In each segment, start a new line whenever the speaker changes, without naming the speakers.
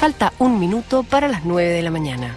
Falta 1 minuto para las 9 de la mañana.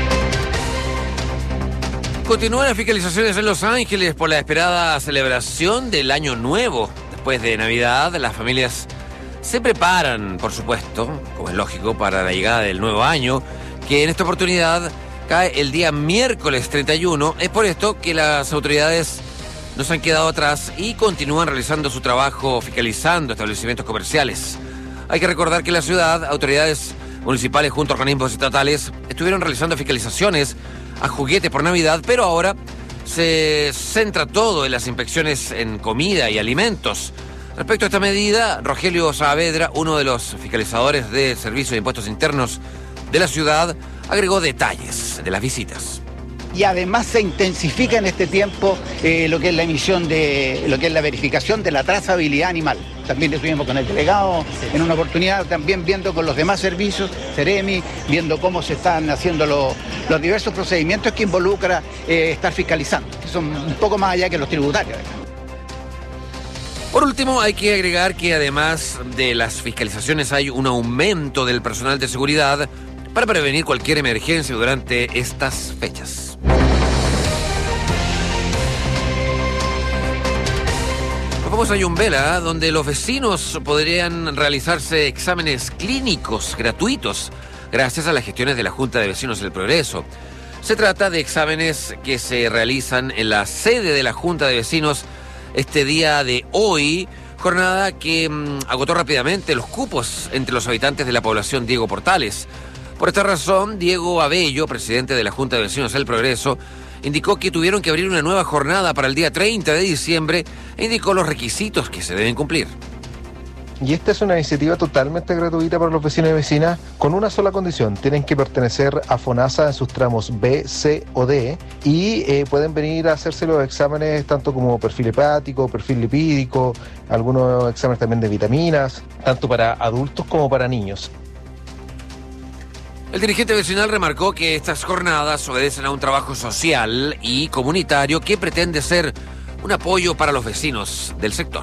Continúan las fiscalizaciones en Los Ángeles por la esperada celebración del Año Nuevo. Después de Navidad, las familias se preparan, por supuesto, como es lógico, para la llegada del nuevo año, que en esta oportunidad cae el día miércoles 31. Es por esto que las autoridades no se han quedado atrás y continúan realizando su trabajo fiscalizando establecimientos comerciales. Hay que recordar que en la ciudad, autoridades municipales junto a organismos estatales estuvieron realizando fiscalizaciones a juguetes por Navidad, pero ahora se centra todo en las inspecciones en comida y alimentos. Respecto a esta medida, Rogelio Saavedra, uno de los fiscalizadores del Servicio de Impuestos Internos de la ciudad, agregó detalles de las visitas.
Y además se intensifica en este tiempo lo que es la emisión de lo que es la verificación de la trazabilidad animal. También estuvimos con el delegado en una oportunidad, también viendo con los demás servicios, Ceremi, viendo cómo se están haciendo los diversos procedimientos que involucra estar fiscalizando, que son un poco más allá que los tributarios.
Por último, hay que agregar que además de las fiscalizaciones hay un aumento del personal de seguridad para prevenir cualquier emergencia durante estas fechas. Nos vamos a Yumbela, donde los vecinos podrían realizarse exámenes clínicos gratuitos gracias a las gestiones de la Junta de Vecinos del Progreso. Se trata de exámenes que se realizan en la sede de la Junta de Vecinos este día de hoy, jornada que agotó rápidamente los cupos entre los habitantes de la población Diego Portales. Por esta razón, Diego Abello, presidente de la Junta de Vecinos del Progreso, indicó que tuvieron que abrir una nueva jornada para el día 30 de diciembre e indicó los requisitos que se deben cumplir.
Y esta es una iniciativa totalmente gratuita para los vecinos y vecinas, con una sola condición: tienen que pertenecer a FONASA en sus tramos B, C o D, y pueden venir a hacerse los exámenes tanto como perfil hepático, perfil lipídico, algunos exámenes también de vitaminas, tanto para adultos como para niños.
El dirigente vecinal remarcó que estas jornadas obedecen a un trabajo social y comunitario que pretende ser un apoyo para los vecinos del sector.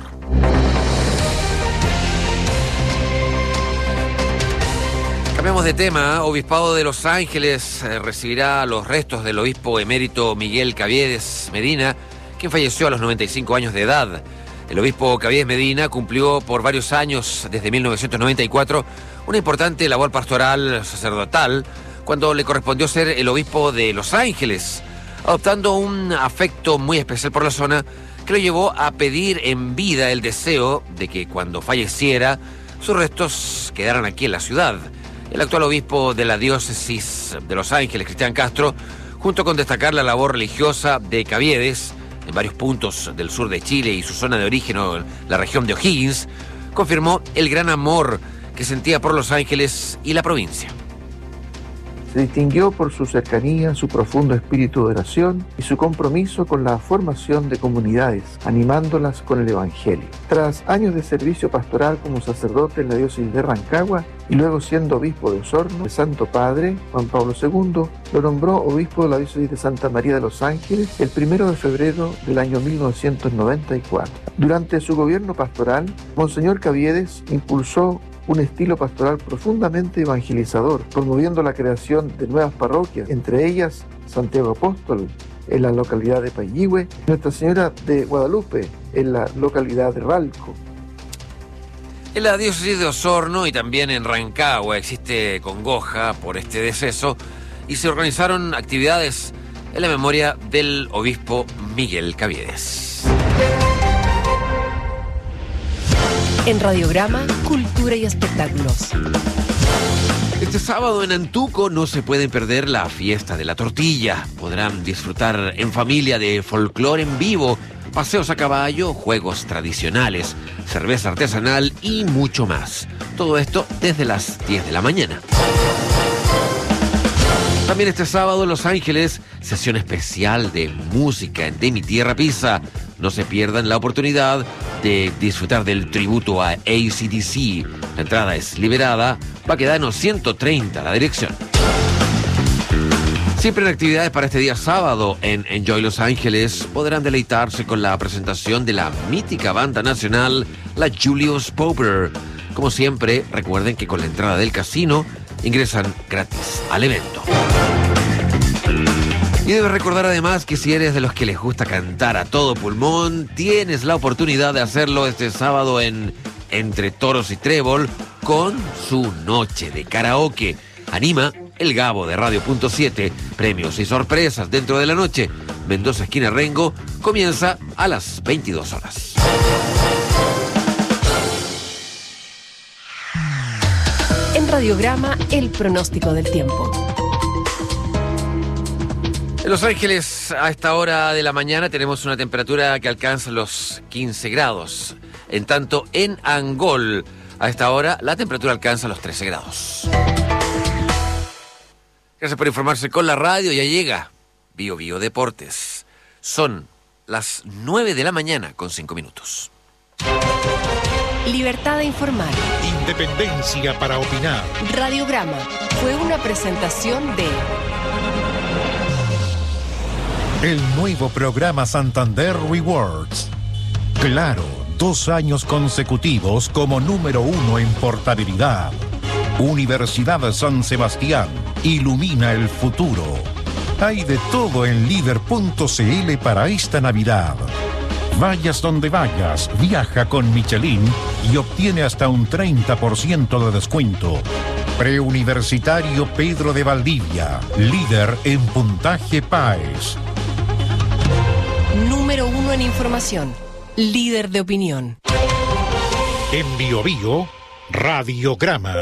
Cambiamos de tema. Obispado de Los Ángeles recibirá los restos del obispo emérito Miguel Caviedes Medina, quien falleció a los 95 años de edad. El obispo Caviedes Medina cumplió por varios años, desde 1994, una importante labor pastoral sacerdotal cuando le correspondió ser el obispo de Los Ángeles, adoptando un afecto muy especial por la zona que lo llevó a pedir en vida el deseo de que cuando falleciera sus restos quedaran aquí en la ciudad. El actual obispo de la diócesis de Los Ángeles, Cristian Castro, junto con destacar la labor religiosa de Caviedes en varios puntos del sur de Chile y su zona de origen, la región de O'Higgins, confirmó el gran amor que sentía por Los Ángeles y la provincia.
Se distinguió por su cercanía, su profundo espíritu de oración y su compromiso con la formación de comunidades, animándolas con el Evangelio. Tras años de servicio pastoral como sacerdote en la diócesis de Rancagua y luego siendo obispo de Osorno, el Santo Padre, Juan Pablo II, lo nombró obispo de la diócesis de Santa María de Los Ángeles el 1 de febrero del año 1994. Durante su gobierno pastoral, Monseñor Caviedes impulsó un estilo pastoral profundamente evangelizador, promoviendo la creación de nuevas parroquias, entre ellas Santiago Apóstol, en la localidad de Payihue, Nuestra Señora de Guadalupe, en la localidad de Ralco.
En la diócesis de Osorno y también en Rancagua existe congoja por este deceso y se organizaron actividades en la memoria del obispo Miguel Caviedes.
En Radiograma, Cultura y Espectáculos.
Este sábado en Antuco no se pueden perder la fiesta de la tortilla. Podrán disfrutar en familia de folclore en vivo, paseos a caballo, juegos tradicionales, cerveza artesanal y mucho más. Todo esto desde las 10 de la mañana. También este sábado en Los Ángeles, sesión especial de música de Mi Tierra Pisa. No se pierdan la oportunidad de disfrutar del tributo a AC/DC. La entrada es liberada. Baquedano 130 la dirección. Siempre en actividades para este día sábado en Enjoy Los Ángeles podrán deleitarse con la presentación de la mítica banda nacional, la Julius Popper. Como siempre, recuerden que con la entrada del casino ingresan gratis al evento. Y debes recordar además que si eres de los que les gusta cantar a todo pulmón, tienes la oportunidad de hacerlo este sábado en Entre Toros y Trébol con su noche de karaoke. Anima el Gabo de Radio.7. Premios y sorpresas dentro de la noche. Mendoza, esquina Rengo, comienza a las 22 horas.
En Radiograma, el pronóstico del tiempo.
En Los Ángeles, a esta hora de la mañana, tenemos una temperatura que alcanza los 15 grados. En tanto, en Angol, a esta hora, la temperatura alcanza los 13 grados. Gracias por informarse con la radio. Ya llega Bio Bio Deportes. Son las 9 de la mañana con 5 minutos.
Libertad de informar.
Independencia para opinar.
Radiograma fue una presentación de...
El nuevo programa Santander Rewards. Claro, 2 años consecutivos como número 1 en portabilidad. Universidad San Sebastián. Ilumina el futuro. Hay de todo en líder.cl para esta Navidad. Vayas donde vayas, viaja con Michelin y obtiene hasta un 30% de descuento. Preuniversitario Pedro de Valdivia, líder en puntaje PAES.
Número 1 en información, líder de opinión.
En Bio Bio, Radiograma.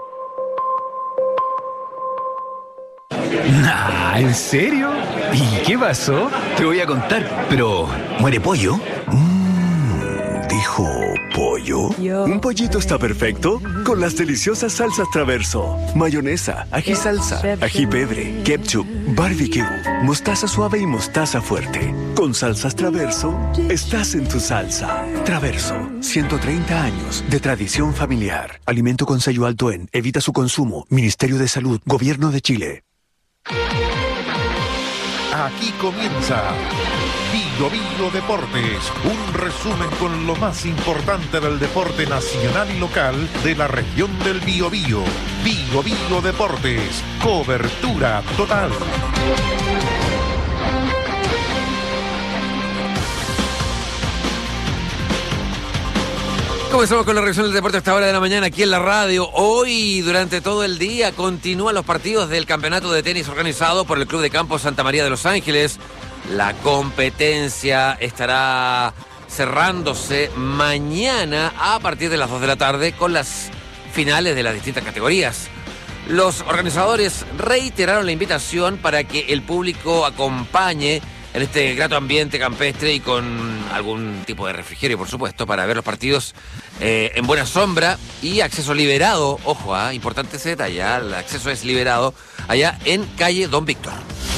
Nah, ¿en serio? ¿Y qué pasó? Te voy a contar, pero ¿muere pollo?
¿Dijo pollo? Un pollito está perfecto con las deliciosas salsas Traverso. Mayonesa, ají salsa, ají pebre, ketchup, barbecue, mostaza suave y mostaza fuerte. Con salsas Traverso, estás en tu salsa. Traverso, 130 años de tradición familiar. Alimento con sello alto en Evita su consumo. Ministerio de Salud, Gobierno de Chile.
Aquí comienza Bio Bio Deportes, un resumen con lo más importante del deporte nacional y local de la región del Biobío. Bio Bio Deportes, cobertura total.
Comenzamos con la reacción del deporte a esta hora de la mañana aquí en la radio. Hoy, durante todo el día, continúan los partidos del campeonato de tenis organizado por el Club de Campo Santa María de Los Ángeles. La competencia estará cerrándose mañana a partir de las 2 de la tarde con las finales de las distintas categorías. Los organizadores reiteraron la invitación para que el público acompañe en este grato ambiente campestre y con algún tipo de refrigerio, por supuesto, para ver los partidos en buena sombra y acceso liberado. Ojo, importante ese detalle, el acceso es liberado allá en calle Don Víctor.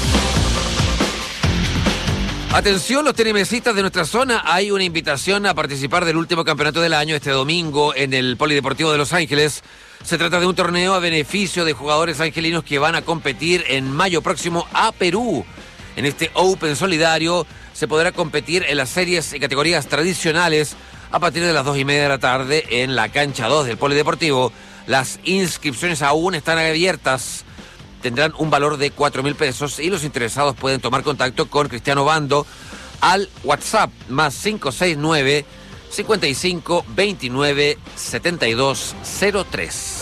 Atención, los tenisistas de nuestra zona, hay una invitación a participar del último campeonato del año este domingo en el Polideportivo de Los Ángeles. Se trata de un torneo a beneficio de jugadores angelinos que van a competir en mayo próximo a Perú. En este Open solidario se podrá competir en las series y categorías tradicionales a partir de las 2:30 de la tarde en la cancha 2 del Polideportivo. Las inscripciones aún están abiertas. Tendrán un valor de 4.000 pesos y los interesados pueden tomar contacto con Cristiano Bando al WhatsApp más 569 55 29 72 03.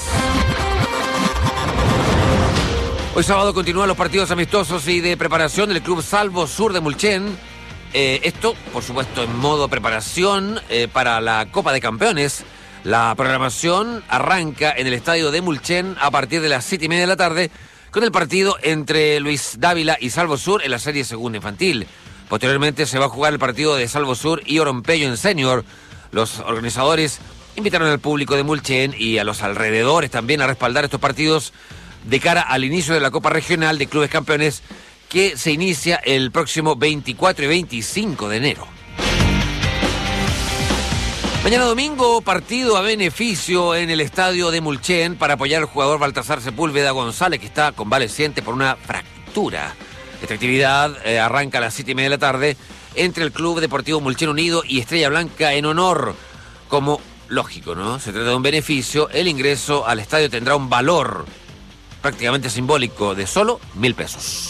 Hoy sábado continúan los partidos amistosos y de preparación del Club Salvo Sur de Mulchen. Esto, por supuesto, en modo preparación para la Copa de Campeones. La programación arranca en el estadio de Mulchen a partir de las 7:30 de la tarde con el partido entre Luis Dávila y Salvo Sur en la serie segunda infantil. Posteriormente se va a jugar el partido de Salvo Sur y Orompeyo en senior. Los organizadores invitaron al público de Mulchen y a los alrededores también a respaldar estos partidos de cara al inicio de la Copa Regional de Clubes Campeones que se inicia el próximo 24 y 25 de enero. Mañana domingo, partido a beneficio en el estadio de Mulchen para apoyar al jugador Baltasar Sepúlveda González, que está convaleciente por una fractura. Esta actividad arranca a las 7:30 de la tarde entre el Club Deportivo Mulchen Unido y Estrella Blanca en honor. Como lógico, ¿no? Se trata de un beneficio. El ingreso al estadio tendrá un valor prácticamente simbólico de solo 1.000 pesos.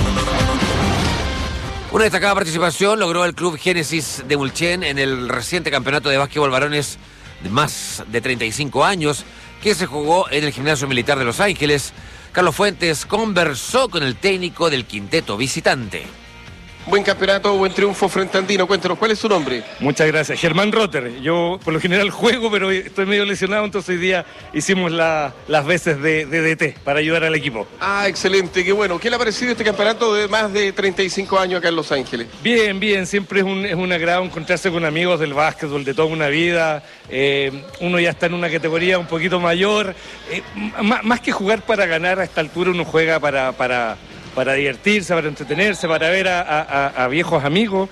Una destacada participación logró el Club Génesis de Mulchen en el reciente campeonato de básquetbol varones de más de 35 años que se jugó en el Gimnasio Militar de Los Ángeles. Carlos Fuentes conversó con el técnico del quinteto visitante.
Buen campeonato, buen triunfo frente a Andino. Cuéntanos, ¿cuál es su nombre?
Muchas gracias. Germán Rotter. Yo por lo general juego, pero estoy medio lesionado, entonces hoy día hicimos las veces de DT para ayudar al equipo.
Ah, excelente, qué bueno. ¿Qué le ha parecido este campeonato de más de 35 años acá en Los Ángeles?
Bien, bien. Siempre es un agrado encontrarse con amigos del básquetbol de toda una vida. Uno ya está en una categoría un poquito mayor. Más que jugar para ganar a esta altura, uno juega para divertirse, para entretenerse, para ver a viejos amigos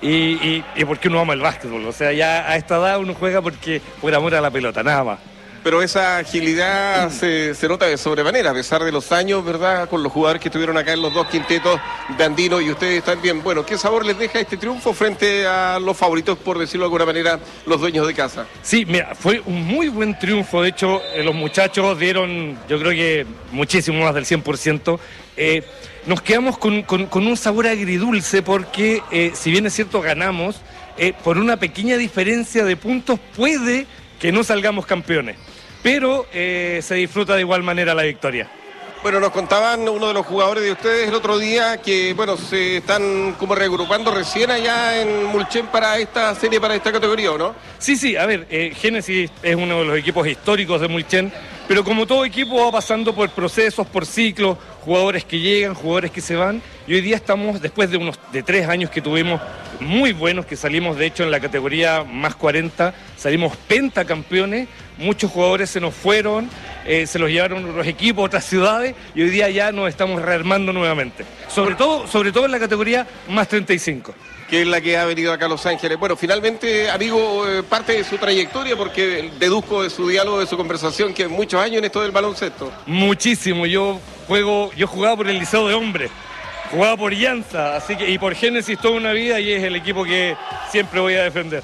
y porque uno ama el básquetbol. O sea, ya a esta edad uno juega por amor a la pelota, nada más.
Pero esa agilidad se nota de sobremanera, a pesar de los años, ¿verdad? Con los jugadores que estuvieron acá en los dos quintetos de Andino y ustedes también. Bueno, ¿qué sabor les deja este triunfo frente a los favoritos, por decirlo de alguna manera, los dueños de casa?
Sí, mira, fue un muy buen triunfo. De hecho, los muchachos dieron, yo creo que muchísimo más del 100%. Nos quedamos con un sabor agridulce porque, si bien es cierto, ganamos, por una pequeña diferencia de puntos puede que no salgamos campeones. Pero se disfruta de igual manera la victoria.
Bueno, nos contaban uno de los jugadores de ustedes el otro día que, bueno, se están como reagrupando recién allá en Mulchen para esta serie, para esta categoría, ¿o no?
Sí, a ver, Génesis es uno de los equipos históricos de Mulchen, pero como todo equipo va pasando por procesos, por ciclos, jugadores que llegan, jugadores que se van, y hoy día estamos, después de 3 años que tuvimos muy buenos, que salimos de hecho en la categoría más 40, salimos pentacampeones, muchos jugadores se nos fueron, se los llevaron otros equipos, otras ciudades, y hoy día ya nos estamos rearmando nuevamente, sobre todo en la categoría más 35.
Que es la que ha venido acá a Los Ángeles. Bueno, finalmente, amigo, parte de su trayectoria, porque deduzco de su diálogo, de su conversación, que muchos años en esto del baloncesto.
Muchísimo, yo jugaba por el Liceo de Hombres, jugaba por Llanza, así que, y por Génesis toda una vida, y es el equipo que siempre voy a defender.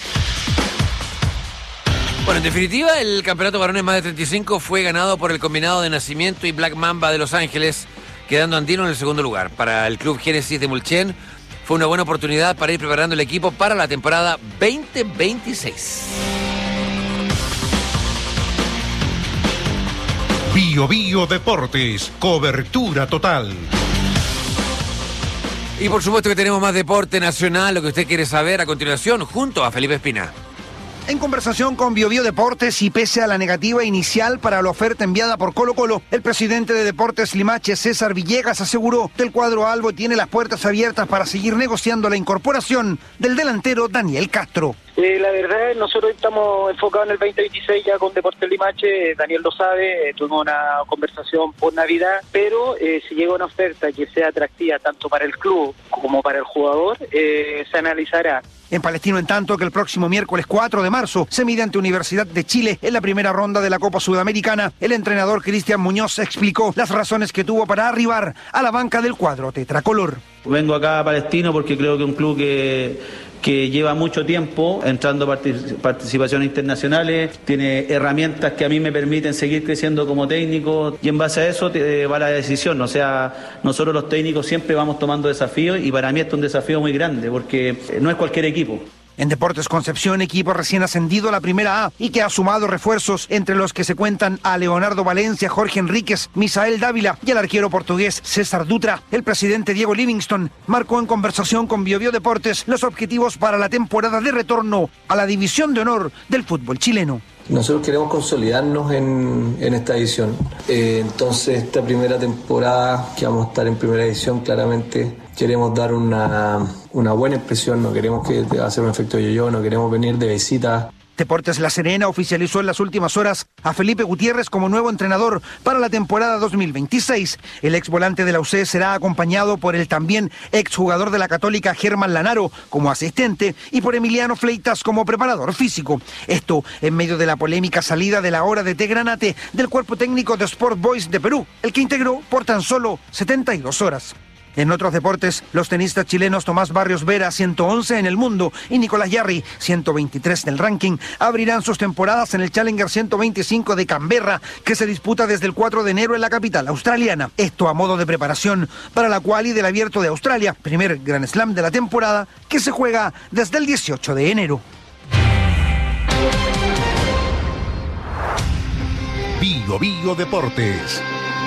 Bueno, en definitiva, el campeonato varones más de 35 fue ganado por el combinado de Nacimiento y Black Mamba de Los Ángeles, quedando Andino en el segundo lugar. Para el Club Génesis de Mulchen fue una buena oportunidad para ir preparando el equipo para la temporada 2026.
Bio Deportes, cobertura total.
Y por supuesto que tenemos más deporte nacional, lo que usted quiere saber a continuación, junto a Felipe Espina.
En conversación con Bio Deportes y pese a la negativa inicial para la oferta enviada por Colo-Colo, el presidente de Deportes Limache, César Villegas, aseguró que el cuadro albo tiene las puertas abiertas para seguir negociando la incorporación del delantero Daniel Castro.
La verdad, nosotros estamos enfocados en el 2026 ya con Deportes Limache, Daniel lo sabe, tuvimos una conversación por Navidad, pero si llega una oferta que sea atractiva tanto para el club como para el jugador, se analizará.
En Palestino, en tanto, que el próximo miércoles 4 de marzo se mide ante Universidad de Chile en la primera ronda de la Copa Sudamericana. El entrenador Cristian Muñoz explicó las razones que tuvo para arribar a la banca del cuadro tetracolor.
Vengo acá a Palestino porque creo que es un club que lleva mucho tiempo entrando participaciones internacionales, tiene herramientas que a mí me permiten seguir creciendo como técnico y en base a eso va la decisión. O sea, nosotros los técnicos siempre vamos tomando desafíos y para mí esto es un desafío muy grande porque no es cualquier equipo.
En Deportes Concepción, equipo recién ascendido a la Primera A y que ha sumado refuerzos entre los que se cuentan a Leonardo Valencia, Jorge Enríquez, Misael Dávila y el arquero portugués César Dutra. El presidente Diego Livingston marcó en conversación con Bio Deportes los objetivos para la temporada de retorno a la división de honor del fútbol chileno.
Nosotros queremos consolidarnos en esta edición. Entonces, esta primera temporada que vamos a estar en primera edición, claramente queremos dar una buena impresión, no queremos que va a ser un efecto yo-yo, no queremos venir de visita.
Deportes La Serena oficializó en las últimas horas a Felipe Gutiérrez como nuevo entrenador para la temporada 2026. El ex volante de la UC será acompañado por el también ex jugador de la Católica Germán Lanaro como asistente y por Emiliano Fleitas como preparador físico. Esto en medio de la polémica salida de la hora de té Granate del cuerpo técnico de Sport Boys de Perú, el que integró por tan solo 72 horas. En otros deportes, los tenistas chilenos Tomás Barrios Vera, 111 en el mundo, y Nicolás Yarri, 123 en el ranking, abrirán sus temporadas en el Challenger 125 de Canberra, que se disputa desde el 4 de enero en la capital australiana. Esto a modo de preparación para la quali del Abierto de Australia, primer Grand Slam de la temporada, que se juega desde el 18 de enero.
Bio Bio Deportes.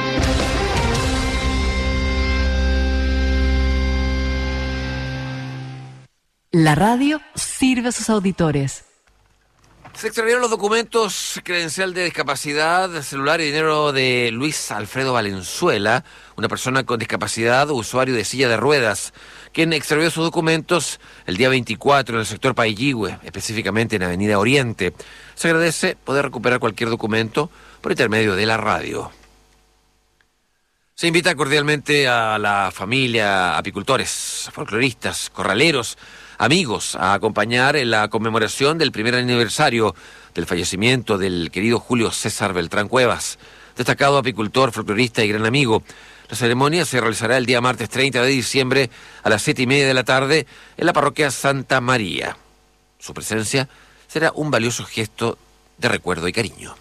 La radio sirve a sus auditores.
Se extraviaron los documentos, credencial de discapacidad, celular y dinero de Luis Alfredo Valenzuela, una persona con discapacidad, usuario de silla de ruedas, quien extravió sus documentos el día 24 en el sector Pailligüe, específicamente en Avenida Oriente. Se agradece poder recuperar cualquier documento por intermedio de la radio. Se invita cordialmente a la familia, apicultores, folcloristas, corraleros, amigos, a acompañar en la conmemoración del primer aniversario del fallecimiento del querido Julio César Beltrán Cuevas, destacado apicultor, folclorista y gran amigo. La ceremonia se realizará el día martes 30 de diciembre a las 7:30 de la tarde en la parroquia Santa María. Su presencia será un valioso gesto de recuerdo y cariño.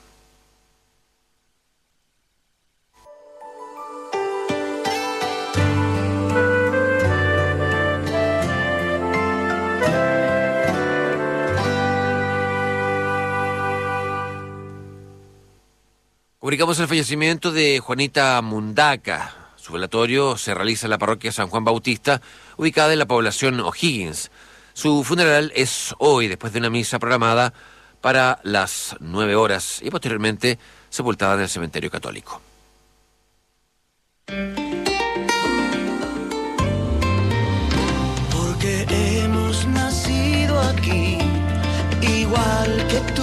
Comunicamos el fallecimiento de Juanita Mundaca. Su velatorio se realiza en la parroquia San Juan Bautista, ubicada en la población O'Higgins. Su funeral es hoy, después de una misa programada para las 9 horas y posteriormente sepultada en el cementerio católico.
Porque hemos nacido aquí, igual que tú.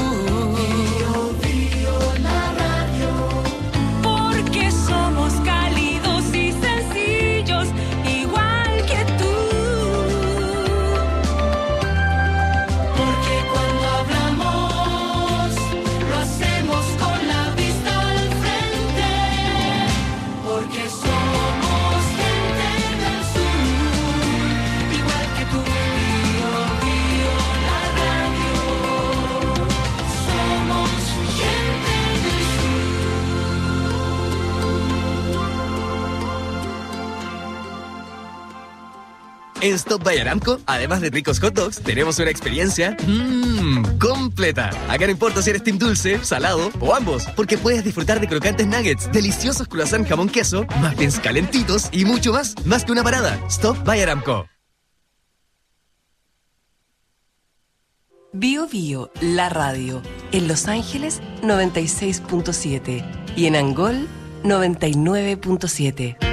En Stop by Aramco, además de ricos hot dogs, tenemos una experiencia completa. Acá no importa si eres team dulce, salado o ambos, porque puedes disfrutar de crocantes nuggets, deliciosos croissant jamón queso, muffins calentitos y mucho más. Más que una parada. Stop by Aramco.
Bio Bio, la radio. En Los Ángeles, 96.7. Y en Angol, 99.7.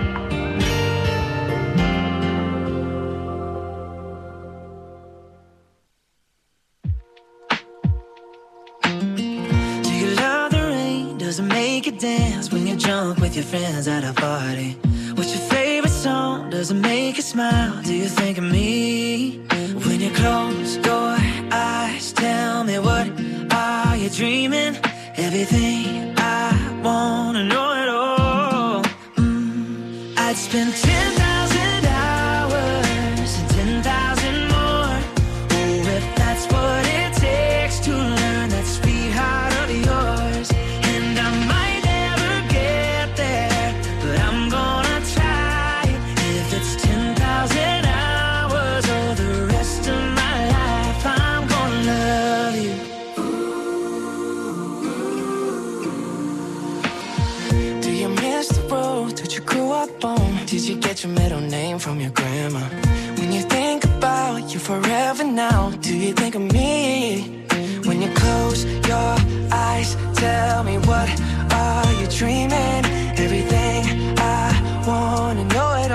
Make you dance when you're drunk with your friends at a party. What's your favorite song? Does it make you smile? Do you think of me? When you close your eyes, tell me what are you dreaming? Everything I wanna know it all. I'd spend 10,000 hours and 10,000 more. Oh, if that's what it takes to learn that sweetheart of yours. Did you get your middle name from your grandma? When you think about you forever now, do you think of me? When you close your eyes, tell me what are you dreaming? Everything I wanna know it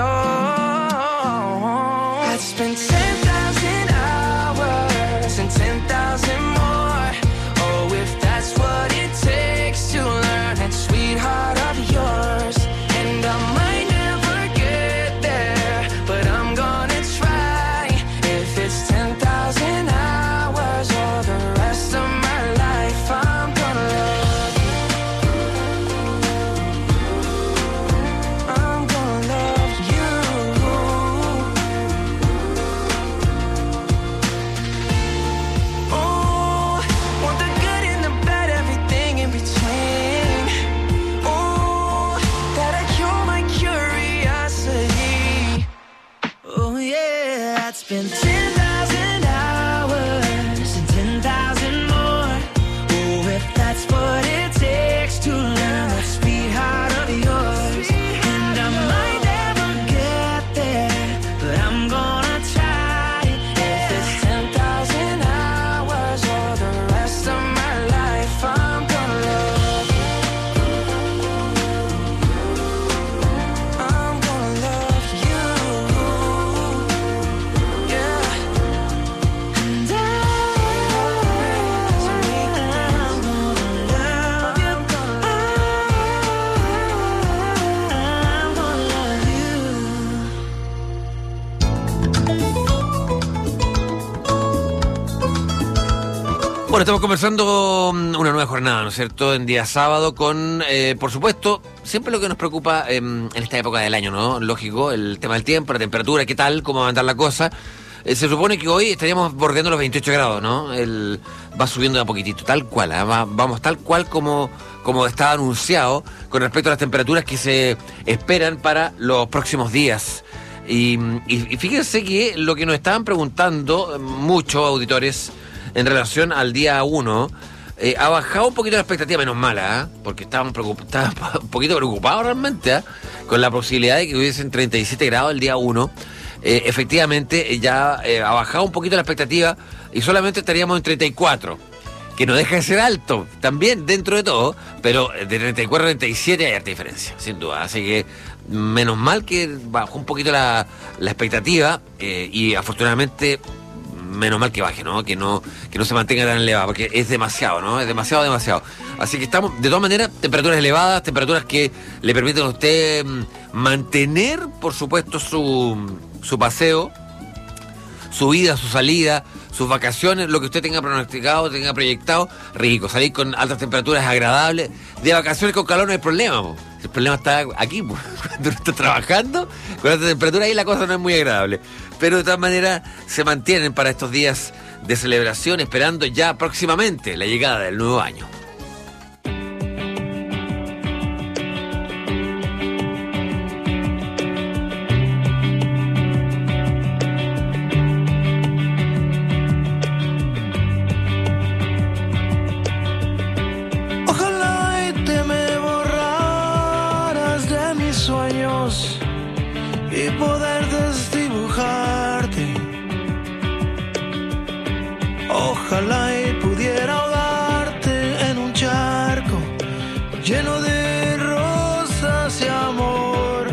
all. I'd spend 10,000 hours and 10,000 more. Oh, if that's what it takes to learn that sweetheart of yours. And I might never get there, but I'm gonna try. If it's 10,000 hours or the rest of my life, I'm gonna love you.
estamos conversando una nueva jornada, ¿no es cierto?, en día sábado con, por supuesto, siempre lo que nos preocupa en esta época del año, ¿no? Lógico, el tema del tiempo, la temperatura, qué tal, cómo va a andar la cosa. Se supone que hoy estaríamos bordeando los 28 grados, ¿no? Va subiendo de a poquitito, tal cual, vamos tal cual como está anunciado con respecto a las temperaturas que se esperan para los próximos días. Y fíjense que lo que nos estaban preguntando muchos auditores en relación al día 1, ha bajado un poquito la expectativa, menos mala, porque estaban un poquito preocupados realmente, con la posibilidad de que hubiesen 37 grados el día 1. Efectivamente, ya ha bajado un poquito la expectativa y solamente estaríamos en 34, que no deja de ser alto, también dentro de todo, pero de 34 a 37 hay harta diferencia, sin duda. Así que menos mal que bajó un poquito la expectativa y afortunadamente menos mal que baje, ¿no? Que no se mantenga tan elevada, porque es demasiado, ¿no? Es demasiado. Así que estamos, de todas maneras, temperaturas elevadas, temperaturas que le permiten a usted mantener, por supuesto, su paseo, su vida, su salida, sus vacaciones, lo que usted tenga pronosticado, tenga proyectado, rico. Salir con altas temperaturas es agradable. De vacaciones con calor no hay problema, po. El problema está aquí, po. Cuando uno está trabajando, con alta temperatura ahí la cosa no es muy agradable. Pero de todas maneras se mantienen para estos días de celebración, esperando ya próximamente la llegada del nuevo año.
Y poder desdibujarte. Ojalá y pudiera ahogarte en un charco lleno de rosas y amor.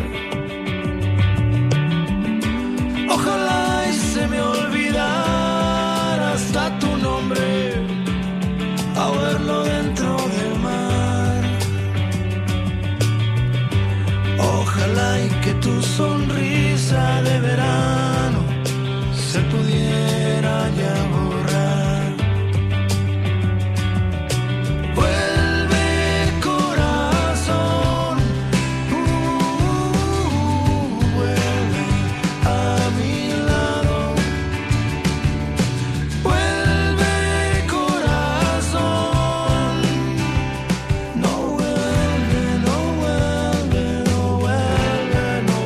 Ojalá y se me olvidara hasta tu nombre a verlo dentro del mar. Ojalá y que tu sonrisa de verano se pudiera ya borrar. Vuelve, corazón, vuelve a mi lado. Vuelve, corazón, no vuelve, no vuelve, no vuelve, no.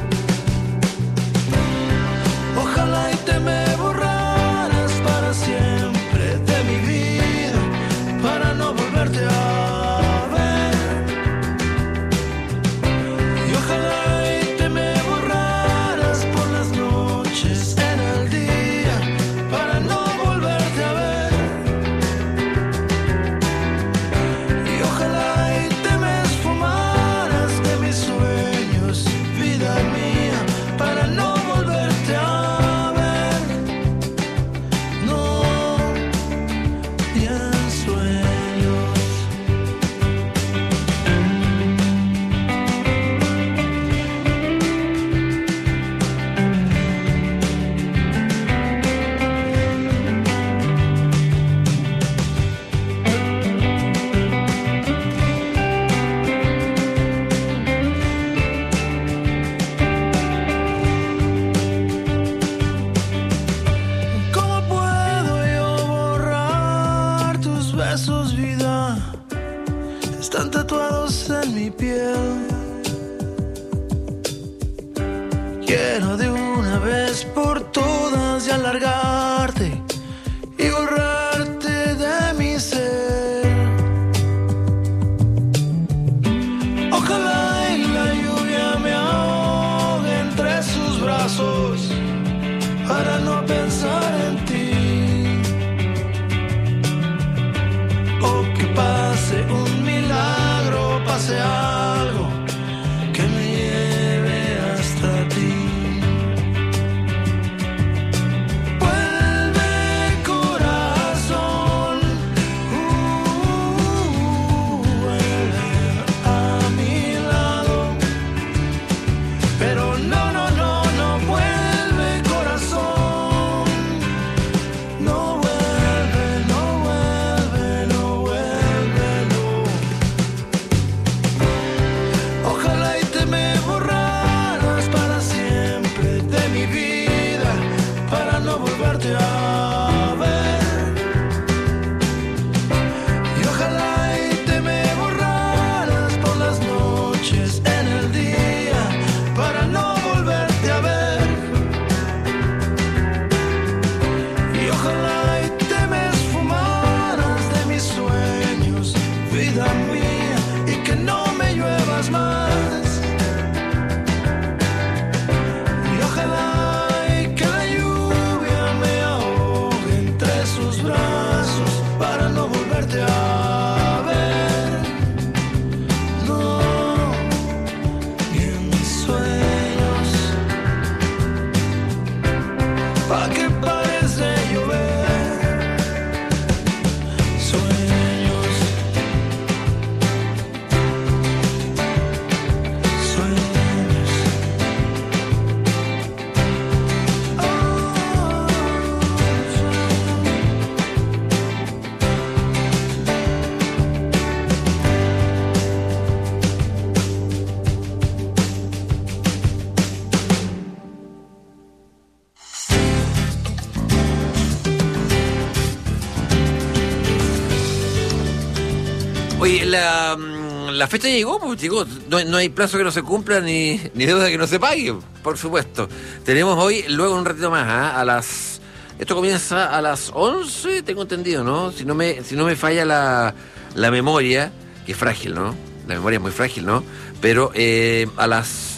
Ojalá y te me borraras para siempre de mi vida, para no volverte a ver. Y ojalá y te me borraras por las noches en el día, para no volverte a ver. Y ojalá y te me esfumaras de mis sueños, vida mía, para no volverte a ver. No, ni en sueños. ¿Cómo puedo yo borrar tus besos, vida? Están tatuados en mi piel. Quiero de una vez por todas y alargarte y borrarte de mi ser. Ojalá y la lluvia me ahogue entre sus brazos para no pensar en ti. O que pase un milagro, pase algo que me lleve hasta ti. Vuelve, corazón, vuelve a mi lado. Pero no, no, no, no vuelve, corazón. No vuelve, no vuelve.
la fecha llegó, pues llegó. No hay plazo que no se cumpla ni deuda que no se pague, por supuesto. Tenemos hoy, luego un ratito más, esto comienza a las 11, tengo entendido, ¿no? Si no me falla la memoria, que es frágil, ¿no? La memoria es muy frágil, ¿no? Pero a las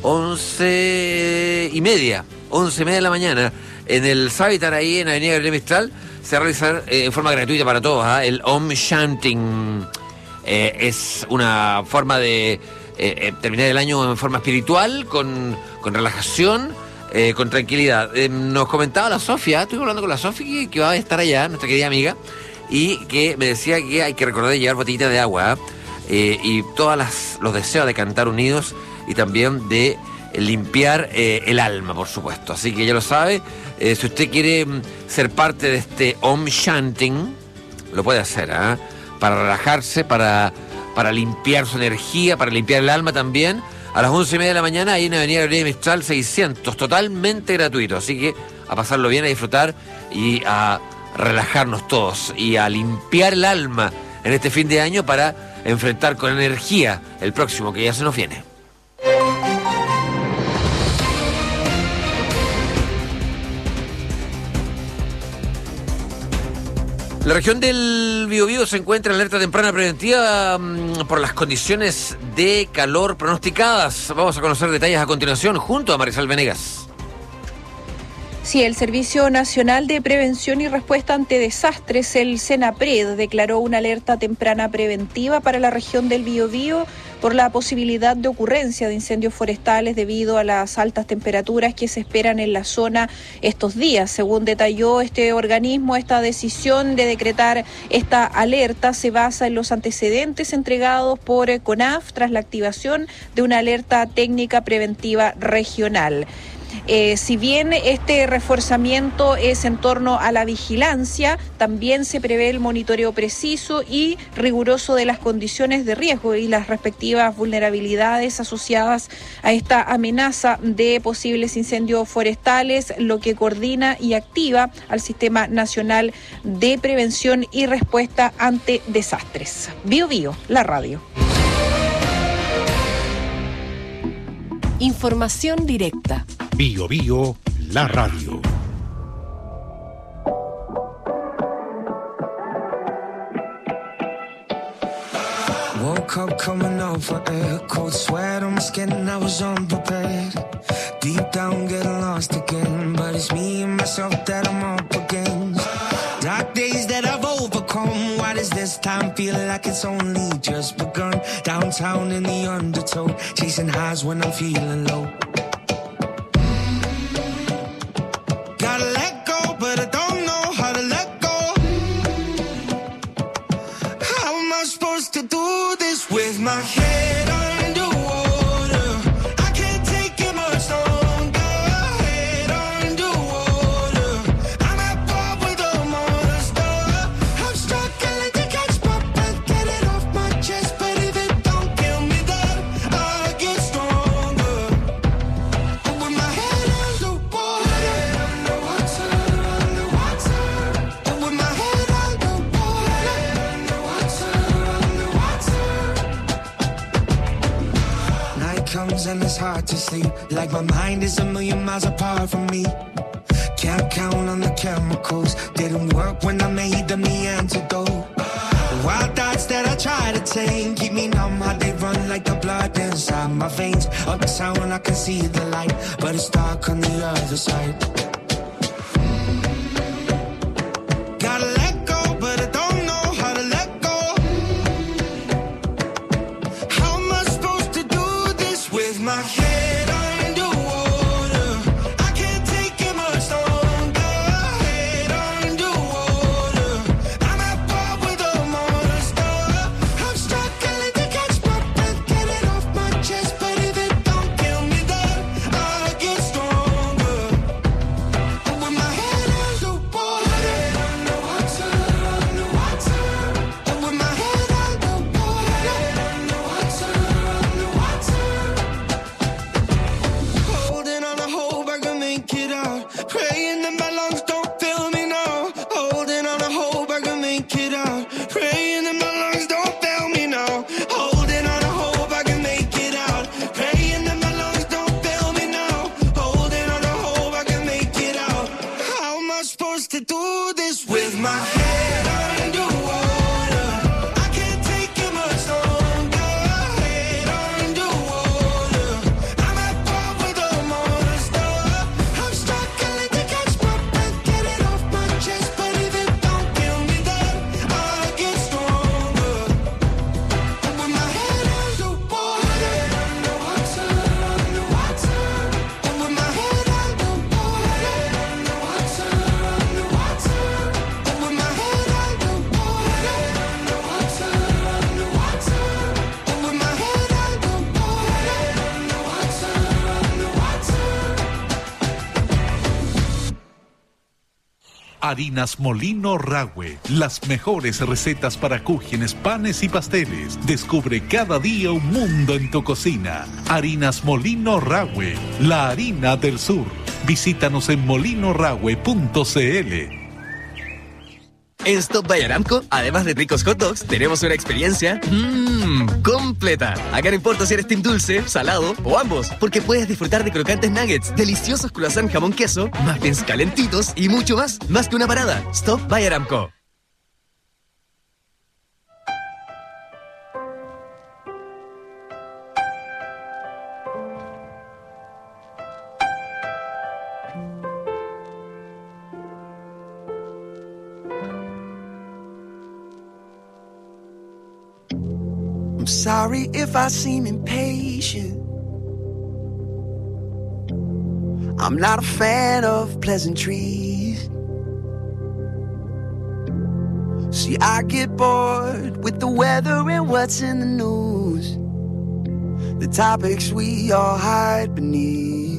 11:30 de la mañana, en el Savitar, ahí en Avenida Gabriel Mistral, se va a realizar en forma gratuita para todos, el Om Chanting. Es una forma de terminar el año en forma espiritual, con relajación, con tranquilidad. Nos comentaba la Sofía, estuve hablando con la Sofía que va a estar allá, nuestra querida amiga, y que me decía que hay que recordar de llevar botellita de agua y todos los deseos de cantar unidos y también de limpiar el alma, por supuesto. Así que ya lo sabe, si usted quiere ser parte de este Om Chanting, lo puede hacer, para relajarse, para limpiar su energía, para limpiar el alma también, a las 11:30 de la mañana, ahí en Avenida Gabriel Mistral 600, totalmente gratuito. Así que a pasarlo bien, a disfrutar y a relajarnos todos y a limpiar el alma en este fin de año para enfrentar con energía el próximo que ya se nos viene. La región del Biobío se encuentra en alerta temprana preventiva por las condiciones de calor pronosticadas. Vamos a conocer detalles a continuación junto a Marisol Venegas.
Sí, el Servicio Nacional de Prevención y Respuesta ante Desastres, el SENAPRED, declaró una alerta temprana preventiva para la región del Biobío por la posibilidad de ocurrencia de incendios forestales debido a las altas temperaturas que se esperan en la zona estos días. Según detalló este organismo, esta decisión de decretar esta alerta se basa en los antecedentes entregados por CONAF tras la activación de una alerta técnica preventiva regional. Si bien este reforzamiento es en torno a la vigilancia, también se prevé el monitoreo preciso y riguroso de las condiciones de riesgo y las respectivas vulnerabilidades asociadas a esta amenaza de posibles incendios forestales, lo que coordina y activa al Sistema Nacional de Prevención y Respuesta ante Desastres. Biobío, la radio.
Información directa.
Biobío, la radio.
Woke up coming over air, cold sweat on my skin, I was unprepared. Deep down getting lost again, but it's me and myself that I'm up against. Dark days that I've overcome, why does this time feel like it's only just begun? Downtown in the undertow, chasing highs when I'm feeling low. Gotta let go, but I don't know how to let go. How am I supposed to do this with my head underwater? I can't take it much longer. Head underwater, I'm at war with a monster. I'm struggling to catch my breath, get it off my chest, but if it don't kill me then I get stronger. But with my head underwater, and with my head underwater. Night comes and it's hard to sleep, like my mind is a million miles apart from me. Can't count on the chemicals, didn't work when I made them the antidote. The wild thoughts that I try to tame keep me numb, how they run like the blood inside my veins. Up the sound I can see the light, but it's dark on the other side. Gotta let go, but I don't know how to let go. How am I supposed to do this with my head underwater? I can't take it much longer. Head underwater, I'm at war with a monster. I'm struggling to catch my breath, get it off my chest, but if it don't kill me then I get stronger. And with my head underwater, and with my head underwater.
Harinas Molino Rahue, las mejores recetas para cúgenes, panes y pasteles. Descubre cada día un mundo en tu cocina. Harinas Molino Rahue, la harina del sur. Visítanos en molinorahue.cl.
En Stop by Aramco, además de ricos hot dogs, tenemos una experiencia completa. Acá no importa si eres team dulce, salado o ambos, porque puedes disfrutar de crocantes nuggets, deliciosos croissant jamón queso, muffins calentitos y mucho más. Más que una parada. Stop by Aramco.
I'm sorry if I seem impatient. I'm not a fan of pleasantries. See, I get bored with the weather and what's in the news, the topics we all hide beneath.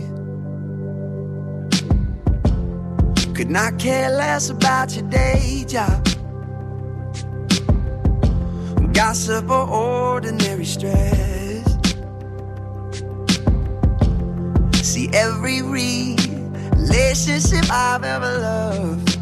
Could not care less about your day job, gossip or ordinary stress. See, every relationship I've ever loved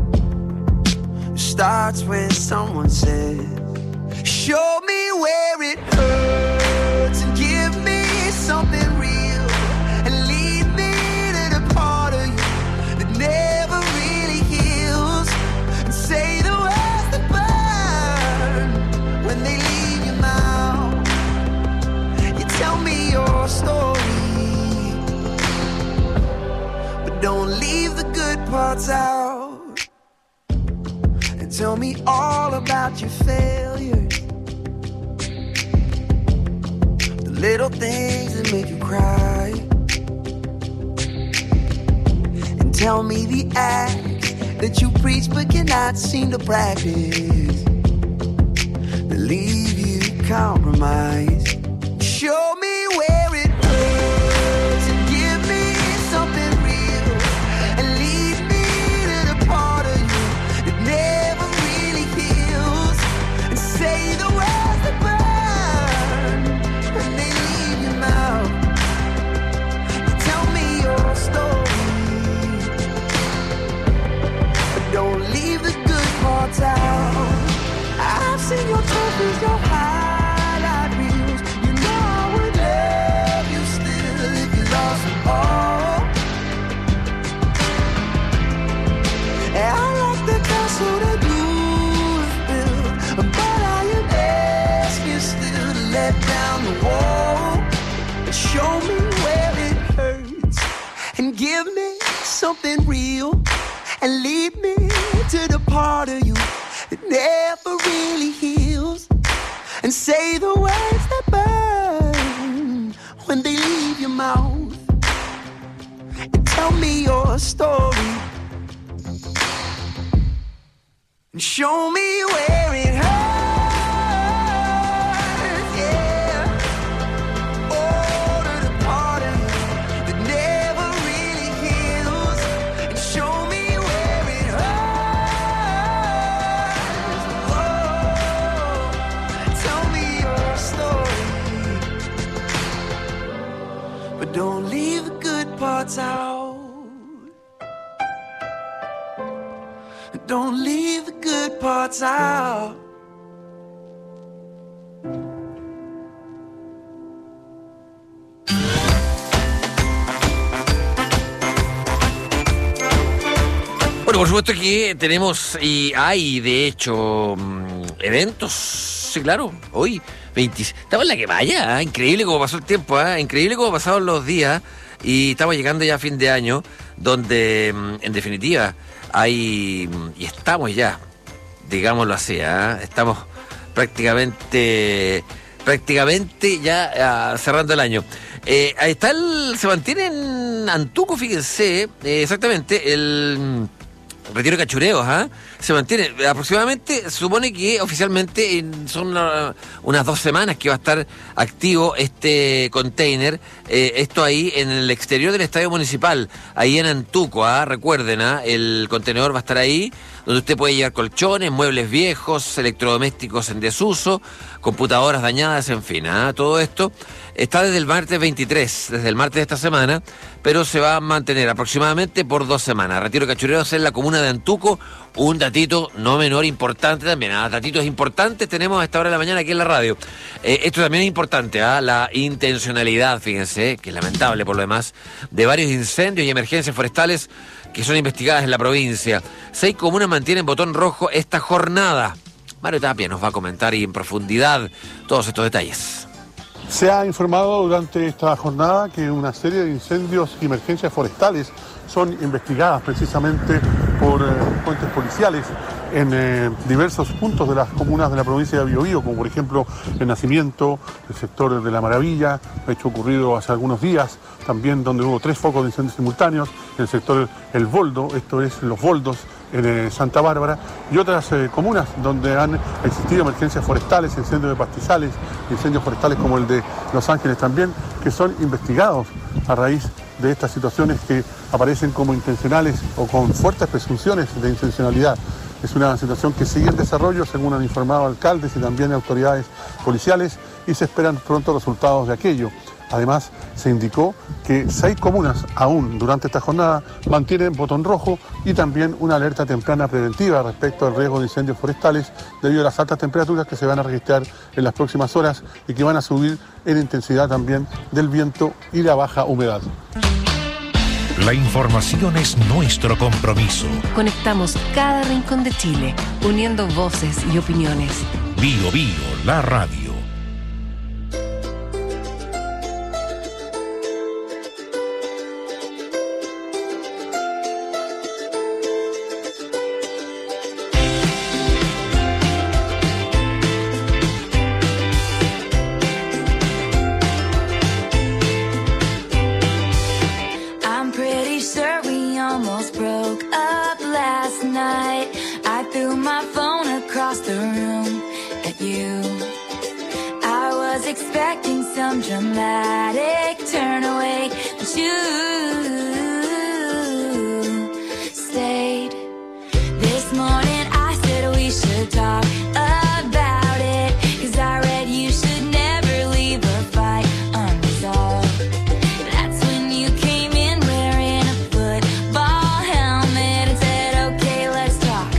starts when someone says, show me where it hurts and give me something real and lead me to the part of you that never really heals, and say the words that burn when they leave your mouth. You tell me your story, but don't leave the good parts out. And tell me all about your failures, the little things that make you cry. And tell me the acts that you preach but cannot seem to practice, leave you compromised. Show me where it hurts and give me something real and lead me to the part of you that never really heals, and say the words that burn when they leave your mouth. Tell me your story, but don't leave the good parts out. I've seen your trophies, your highlight reels. You know I would love you still if you lost it all. And I like the castle that you've built, but I would ask you still to let down the wall and show me where it hurts and give me something real and lead me to the part of you that never really heals, and say the words that burn when they leave your mouth, and tell me your story and show me where it hurts, yeah. Oh, to the part of you that never really heals, and show me where it hurts. Tell me your story, but don't leave the good parts out. Don't leave the good parts out.
Bueno, por supuesto que tenemos y hay, de hecho, eventos. Sí, claro, hoy estamos en la que vaya, increíble cómo pasó el tiempo, increíble cómo pasaron los días, y estamos llegando ya a fin de año, donde en definitiva hay, y estamos ya, digámoslo así, estamos prácticamente ya cerrando el año. Ahí está se mantiene en Antuco, fíjense, exactamente, retiro de cachureos, se mantiene. Aproximadamente, se supone que oficialmente son unas 2 semanas que va a estar activo este container. Esto ahí en el exterior del estadio municipal, ahí en Antuco, recuerden, el contenedor va a estar ahí, donde usted puede llevar colchones, muebles viejos, electrodomésticos en desuso, computadoras dañadas, en fin, todo esto está desde el martes 23, desde el martes de esta semana, pero se va a mantener aproximadamente por 2 semanas. Retiro de Cachureos en la comuna de Antuco, un datito no menor importante también, datitos importantes tenemos a esta hora de la mañana aquí en la radio. Esto también es importante, la intencionalidad, fíjense, que es lamentable por lo demás, de varios incendios y emergencias forestales que son investigadas en la provincia. 6 comunas mantienen botón rojo esta jornada. Mario Tapia nos va a comentar y en profundidad todos estos detalles.
Se ha informado durante esta jornada que una serie de incendios y emergencias forestales son investigadas precisamente por fuentes policiales en diversos puntos de las comunas de la provincia de Biobío, como por ejemplo el Nacimiento, el sector de La Maravilla, hecho ocurrido hace algunos días, también donde hubo 3 focos de incendios simultáneos, el sector El Boldo, esto es Los Boldos, en Santa Bárbara, y otras comunas donde han existido emergencias forestales, incendios de pastizales, incendios forestales como el de Los Ángeles también, que son investigados a raíz de estas situaciones que aparecen como intencionales o con fuertes presunciones de intencionalidad. Es una situación que sigue en desarrollo, según han informado alcaldes y también autoridades policiales, y se esperan pronto resultados de aquello. Además, se indicó que 6 comunas aún durante esta jornada mantienen botón rojo y también una alerta temprana preventiva respecto al riesgo de incendios forestales debido a las altas temperaturas que se van a registrar en las próximas horas y que van a subir en intensidad también del viento y la baja humedad.
La información es nuestro compromiso.
Conectamos cada rincón de Chile, uniendo voces y opiniones.
Bio Bio, la radio.
Dramatic turn away, but you stayed. This morning I said we should talk about it, 'cause I read you should never leave a fight unresolved. That's when you came in wearing a football helmet and said, okay, let's talk.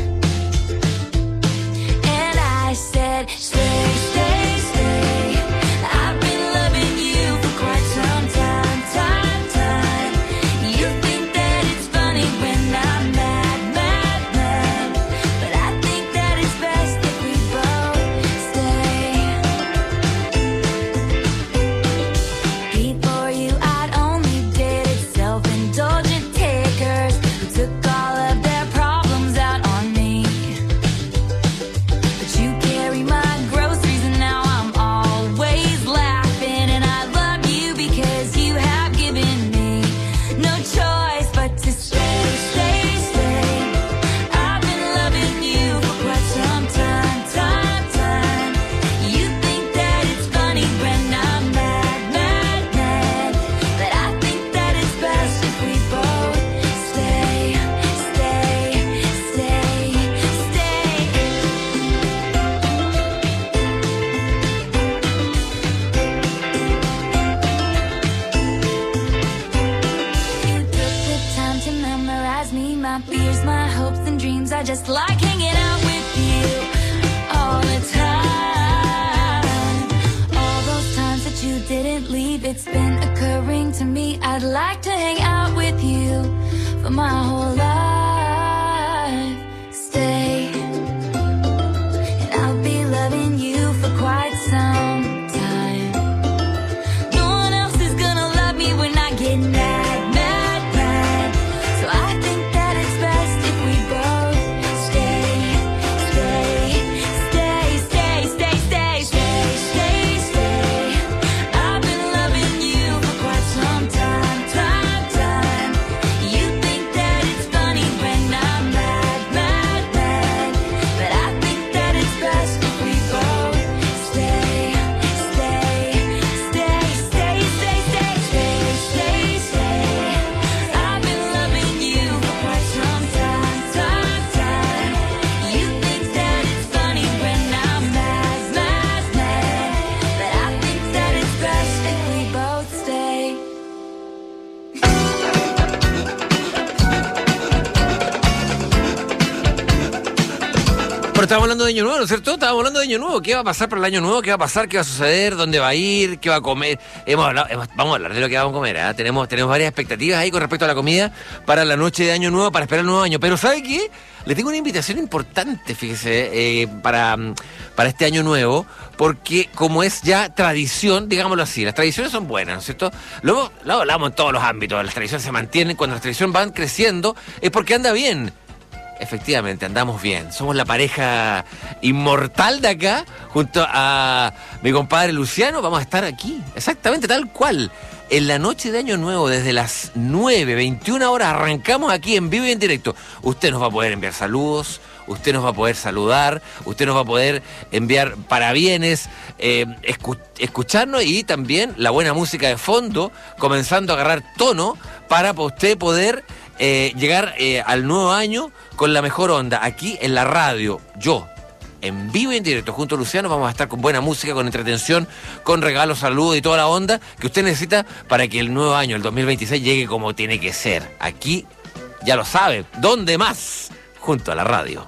And I said, stay, stay, stay. I've been loving you for quite some time, time, time. You think that it's funny when I'm mad, mad, mad, but I think that it's best if we both stay. Before you, I'd only dated self-indulgent takers who took all of their problems out on me. But you carry my groceries and now I'm always laughing, and I love you because you have given me no choice but to stay, stay, stay. I've been loving you for quite some time, time, time. You think that it's funny when I'm mad, mad, mad, but I think that it's best if we both stay, stay, stay, stay. You took the time to memorize me, my fears, my hopes and dreams. I just like hanging out with you all the time. All those times that you didn't leave, it's been occurring to me. I'd like to hang out with you for my whole life. Stay, and I'll be loving you for quite some time. No one else is gonna love me when I get mad, mad, mad. So I think that it's best if we both stay, stay, stay, stay, stay, stay, stay, stay, stay. I've been loving you for quite some time, time, time. You think that it's funny when
estábamos hablando de Año Nuevo, ¿no es cierto? Estábamos hablando de Año Nuevo. ¿Qué va a pasar para el Año Nuevo? ¿Qué va a pasar? ¿Qué va a suceder? ¿Dónde va a ir? ¿Qué va a comer? Vamos a hablar de lo que vamos a comer, ¿eh? Tenemos varias expectativas ahí con respecto a la comida para la noche de Año Nuevo, para esperar el nuevo año. Pero ¿sabe qué? Le tengo una invitación importante, fíjese, para este Año Nuevo, porque como es ya tradición, digámoslo así, las tradiciones son buenas, ¿no es cierto? Lo hablamos en todos los ámbitos, las tradiciones se mantienen, cuando las tradiciones van creciendo es porque anda bien. Efectivamente, andamos bien. Somos la pareja inmortal de acá, junto a mi compadre Luciano. Vamos a estar aquí, exactamente tal cual. En la noche de Año Nuevo, desde las 9:21 horas, arrancamos aquí en vivo y en directo. Usted nos va a poder enviar saludos, usted nos va a poder saludar, usted nos va a poder enviar parabienes, escucharnos y también la buena música de fondo, comenzando a agarrar tono para usted poder llegar al nuevo año con la mejor onda. Aquí en la radio, yo, en vivo y en directo, junto a Luciano, vamos a estar con buena música, con entretención, con regalos, saludos y toda la onda que usted necesita para que el nuevo año, el 2026, llegue como tiene que ser. Aquí, ya lo sabe, ¿dónde más? Junto a la radio.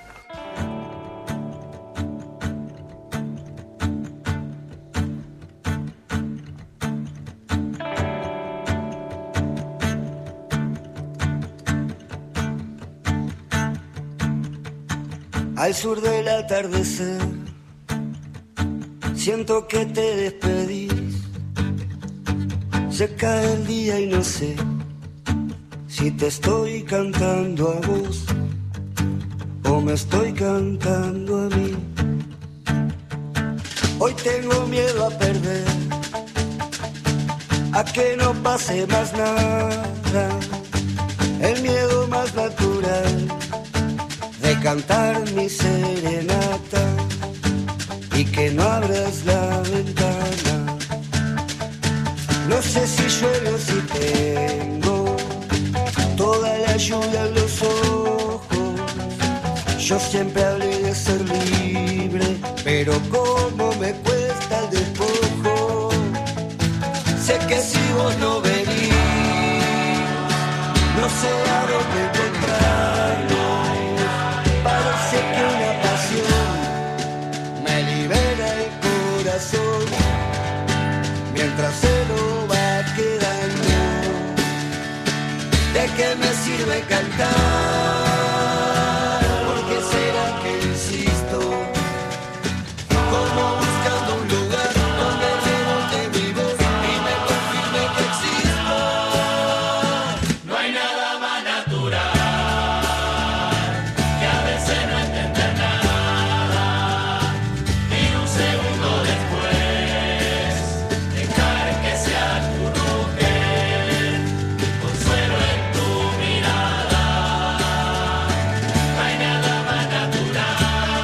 Al sur del atardecer, siento que te despedís. Se cae el día y no sé si te estoy cantando a vos o me estoy cantando a mí. Hoy tengo miedo a perder, a que no pase más nada, el miedo más natural de cantar mi serenata y que no abras la ventana. No sé si llueve o si tengo toda la lluvia en los ojos. Yo siempre hablé de ser libre, pero como me cuesta el despojo. Sé que si vos no venís, no sé a dónde encontrarnos. Parece que una pasión me libera el corazón, mientras se lo va quedando. ¿De qué me sirve cantar? ¿Por qué será que insisto? Como buscando un lugar donde rebote mi voz y me confirme que existo. No hay nada más natural que a veces no entender nada y un segundo después dejar que se acurruque consuelo en tu mirada. No hay nada más natural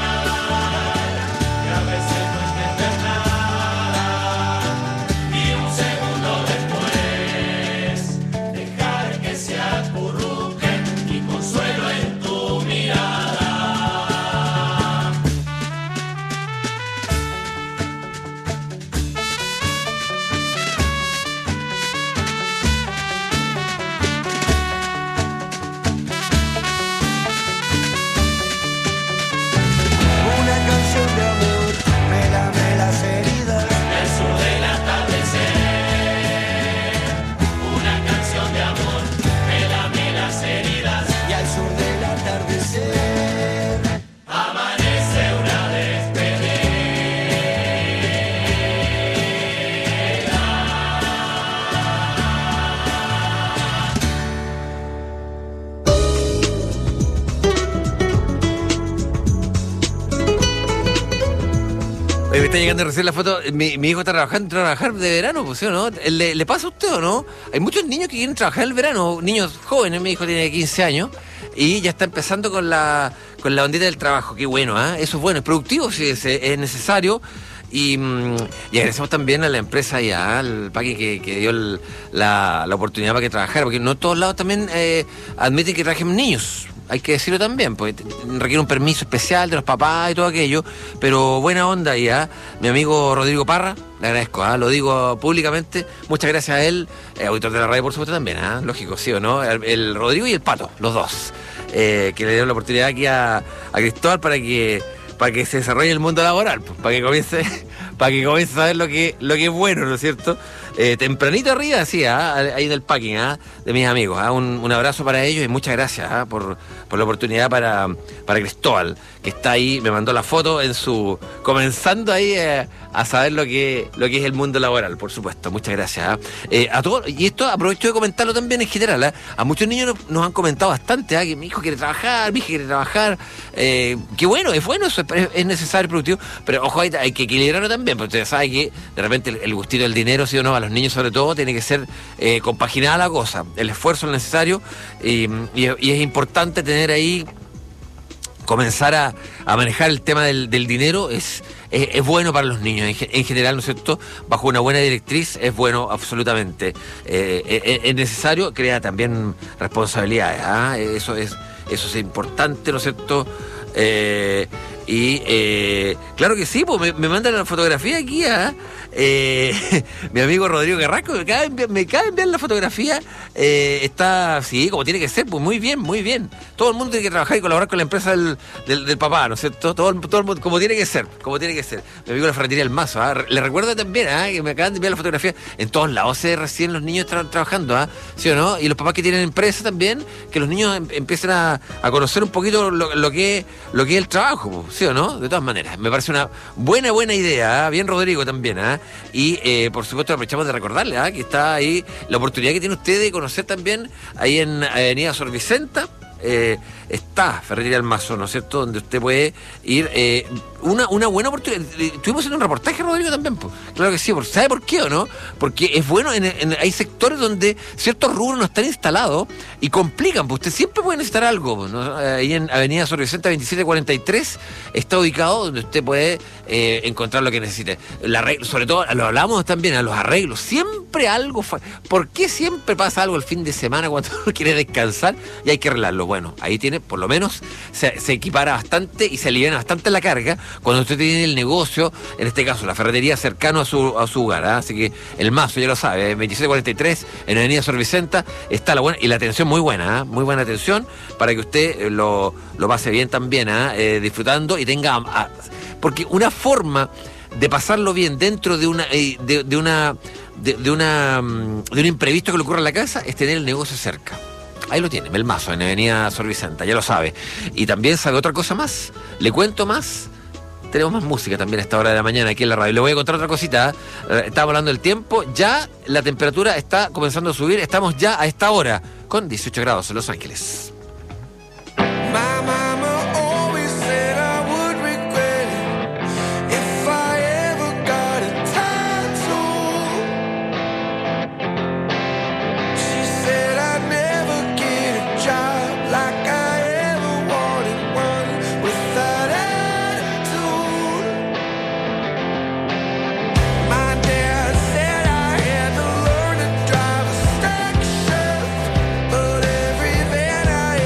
que a veces no entender nada y un segundo después dejar que se acurruque y consuelo en tu mirada. Una canción de amor me lame las heridas del sur del atardecer. Una canción de amor me lame las heridas y al sur del atardecer amanece una despedida.
Oye, me está llegando recién la foto. Mi hijo está trabajando, trabajar de verano, pues, ¿sí o no? ¿Le pasa a usted o no? Hay muchos niños que quieren trabajar el verano, niños jóvenes. Mi hijo tiene 15 años y ya está empezando con la ondita del trabajo. Qué bueno, ¿eh? Eso es bueno, es productivo, sí, es necesario. Y agradecemos también a la empresa y al Paqui que dio la oportunidad para que trabajara, porque no todos lados también admiten que trabajen niños. hay que decirlo también, porque requiere un permiso especial de los papás y todo aquello, pero buena onda ahí, mi amigo Rodrigo Parra, le agradezco, lo digo públicamente, muchas gracias a él, auditor de la radio por supuesto también, lógico, sí o no, el Rodrigo y el Pato, los dos, que le dieron la oportunidad aquí a Cristóbal para que se desarrolle el mundo laboral, pues, para que comience a saber lo que es bueno, ¿no es cierto? Tempranito arriba, sí, ahí en el packing, de mis amigos. Un abrazo para ellos y muchas gracias por la oportunidad para Cristóbal, que está ahí, me mandó la foto comenzando ahí a saber lo que es el mundo laboral, por supuesto. Muchas gracias. A todos, y esto aprovecho de comentarlo también en general, a muchos niños nos han comentado bastante, que mi hijo quiere trabajar, mi hija quiere trabajar, que bueno, eso es necesario y productivo, pero ojo, hay que equilibrarlo también, porque usted sabe que de repente el gustito del dinero, sí o no, a los niños sobre todo, tiene que ser compaginada la cosa, el esfuerzo es necesario y es importante tener ahí, comenzar a manejar el tema del dinero, es bueno para los niños en general, ¿no es cierto? Bajo una buena directriz es bueno absolutamente. Es necesario, crea también responsabilidades, eso es importante, ¿no es cierto? Claro que sí, pues me mandan la fotografía aquí, mi amigo Rodrigo Carrasco me acaba de enviar la fotografía, está, sí, como tiene que ser, pues muy bien. Todo el mundo tiene que trabajar y colaborar con la empresa del papá, ¿no es cierto? Todo el mundo, como tiene que ser. Mi amigo de la ferretería El Mazo, le recuerdo también, que me acaban de enviar la fotografía, en todos lados se recién los niños trabajando, ¿sí o no? Y los papás que tienen empresa también, que los niños empiecen a conocer un poquito lo que es el trabajo, ¿sí o no? De todas maneras, me parece una buena idea, bien Rodrigo también, y por supuesto aprovechamos de recordarle que está ahí la oportunidad que tiene usted de conocer también ahí en Avenida Sor Vicenta, está Ferretería El Mazo, ¿no es cierto? Donde usted puede ir, una buena oportunidad. Estuvimos haciendo un reportaje, Rodrigo, también, pues. Claro que sí, ¿sabe por qué o no? Porque es bueno, hay sectores donde ciertos rubros no están instalados y complican, pues usted siempre puede necesitar algo, ¿no? Ahí en Avenida Sor Vicenta 2743 está ubicado donde usted puede encontrar lo que necesite. Sobre todo, lo hablamos también, a los arreglos, siempre algo. ¿Por qué siempre pasa algo el fin de semana cuando uno quiere descansar y hay que arreglarlo? Bueno, ahí tiene, por lo menos, se equipara bastante y se aliviana bastante la carga cuando usted tiene el negocio, en este caso la ferretería, cercano a su hogar, Así que El Mazo, ya lo sabe, 2743 en Avenida Sor Vicenta, está la buena y la atención muy buena, muy buena atención para que usted lo pase bien también, disfrutando y tenga, porque una forma de pasarlo bien dentro de un imprevisto que le ocurra en la casa es tener el negocio cerca. Ahí lo tiene, El Mazo, en Avenida Sor Vicenta, ya lo sabe. Y también sabe otra cosa más, le cuento más. Tenemos más música también a esta hora de la mañana aquí en la radio. Le voy a contar otra cosita. Estábamos hablando del tiempo. Ya la temperatura está comenzando a subir. Estamos ya a esta hora con 18 grados en Los Ángeles.
But every van I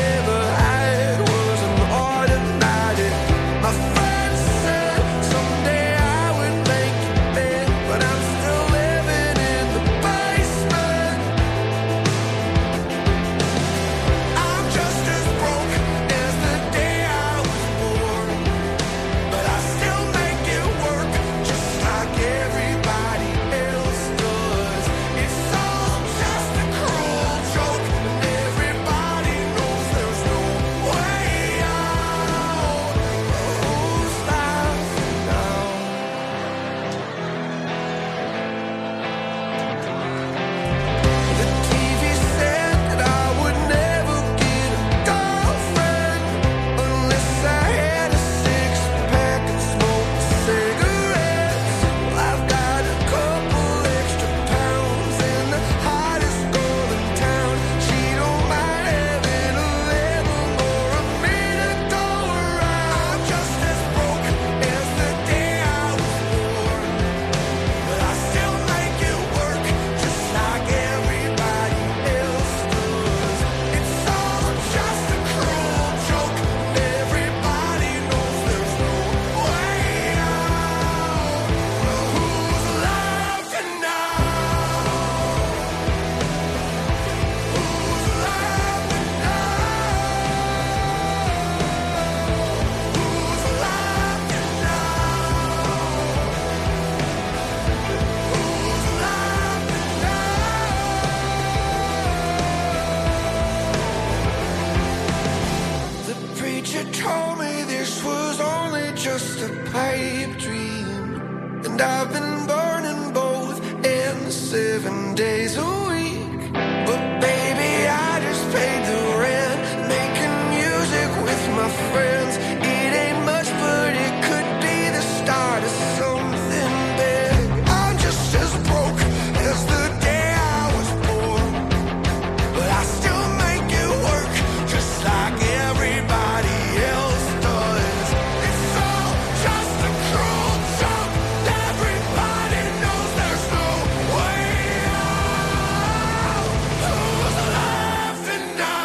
and I've been burning both ends 7 days a week. But baby, I just paid the rent, making music with my friends. It ain't much, but it could be the start of something big. I'm just as broke as the day I was born, but I still make it work just like everybody else does. It's all just a cruel joke. Everybody knows there's no way out. Who's laughing now?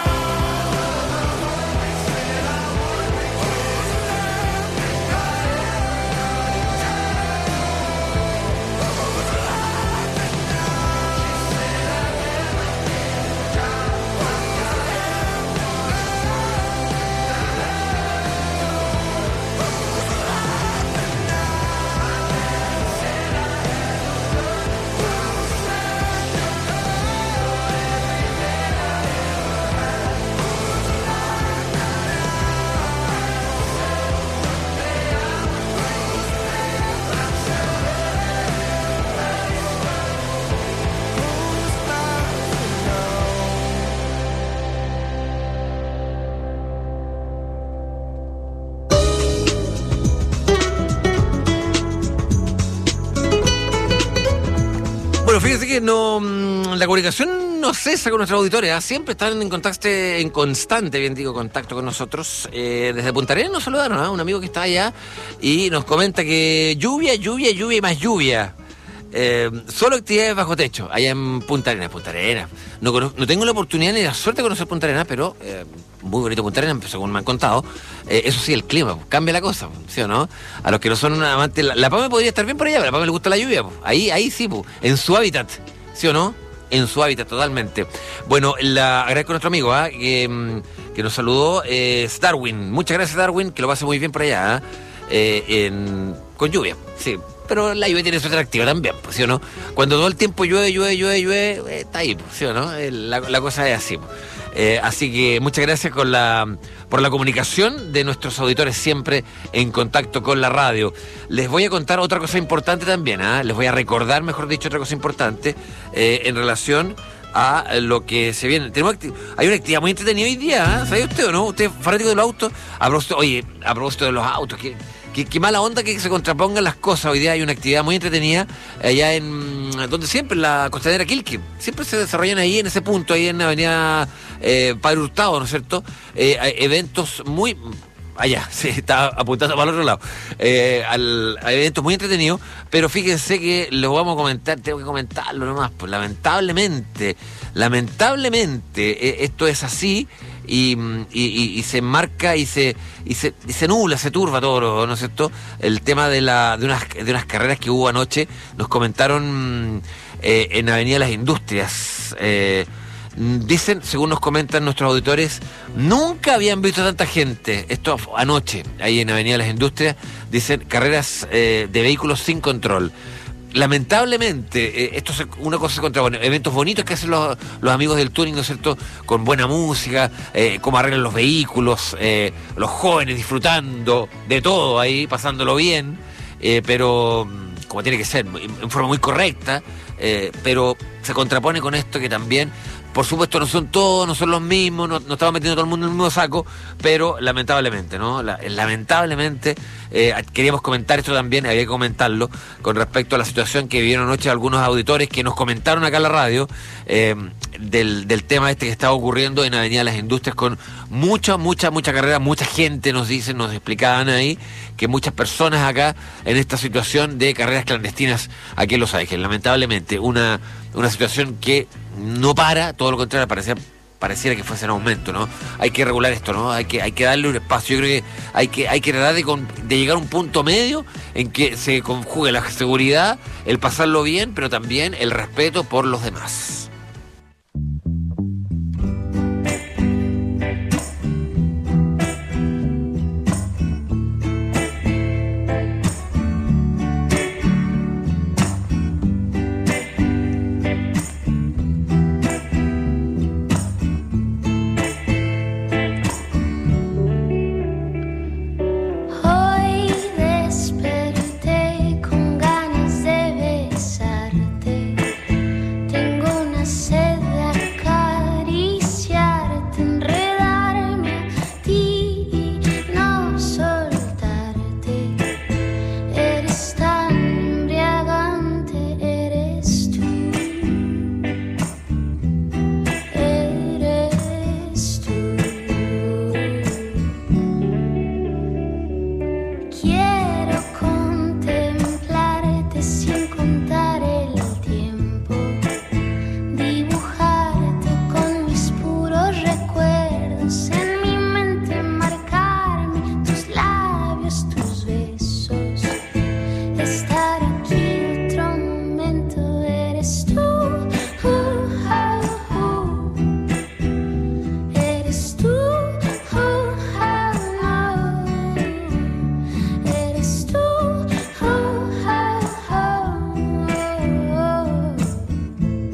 Bueno, fíjense que no, la comunicación no cesa con nuestros auditores, ¿eh? Siempre están en constante, bien digo, contacto con nosotros. Desde Punta Arenas nos saludaron, ¿eh? Un amigo que está allá y nos comenta que lluvia y más lluvia. Solo actividades bajo techo, allá en Punta Arenas. No tengo la oportunidad ni la suerte de conocer Punta Arenas, pero muy bonito Punta Arenas, según me han contado. Eso sí, el clima, cambia la cosa, ¿sí o no? A los que no son amantes, la Pame podría estar bien por allá, pero a la Pame le gusta la lluvia, ahí sí, en su hábitat, ¿sí o no? En su hábitat, totalmente. Bueno, agradezco a nuestro amigo que nos saludó, es Darwin. Muchas gracias, Darwin, que lo pase muy bien por allá, con lluvia, sí. Pero la lluvia tiene su atractivo también, ¿sí o no? Cuando todo el tiempo llueve, está ahí, ¿sí o no? La cosa es así. Así que muchas gracias por la comunicación de nuestros auditores siempre en contacto con la radio. Les voy a contar otra cosa importante también, les voy a recordar, mejor dicho, otra cosa importante en relación a lo que se viene. Hay una actividad muy entretenida hoy día, ¿sabe usted o no? Usted es fanático de los autos. A propósito de los autos, Qué mala onda que se contrapongan las cosas. Hoy día hay una actividad muy entretenida allá donde siempre, en la Costanera Quilque. Siempre se desarrollan ahí, en ese punto, ahí en la avenida Padre Hurtado, ¿no es cierto? Eventos muy... Allá, sí, está apuntando para el otro lado. A eventos muy entretenidos, pero fíjense que lo vamos a comentar, tengo que comentarlo nomás, pues lamentablemente, esto es así. Y se enmarca y se nubla, se turba todo, ¿no es cierto? El tema de unas carreras que hubo anoche, nos comentaron en Avenida Las Industrias. Dicen, según nos comentan nuestros auditores, nunca habían visto tanta gente. Esto anoche, ahí en Avenida Las Industrias, dicen carreras de vehículos sin control. Lamentablemente, esto es una cosa contra eventos bonitos que hacen los amigos del tuning, ¿no es cierto? Con buena música, cómo arreglan los vehículos, los jóvenes disfrutando de todo ahí, pasándolo bien, pero como tiene que ser, en forma muy correcta, pero se contrapone con esto que también, por supuesto, no son todos, no son los mismos, no estamos metiendo todo el mundo en el mismo saco, pero lamentablemente, ¿no? Lamentablemente, queríamos comentar esto también, había que comentarlo, con respecto a la situación que vivieron anoche algunos auditores que nos comentaron acá en la radio, del tema este que estaba ocurriendo en Avenida Las Industrias, con mucha carrera, mucha gente nos explicaban ahí, que muchas personas acá en esta situación de carreras clandestinas aquí en Los Ángeles. Lamentablemente, una situación que no para, todo lo contrario, pareciera que fuese en aumento, ¿no? Hay que regular esto, ¿no? Hay que darle un espacio. Yo creo que hay que tratar de llegar a un punto medio en que se conjugue la seguridad, el pasarlo bien, pero también el respeto por los demás.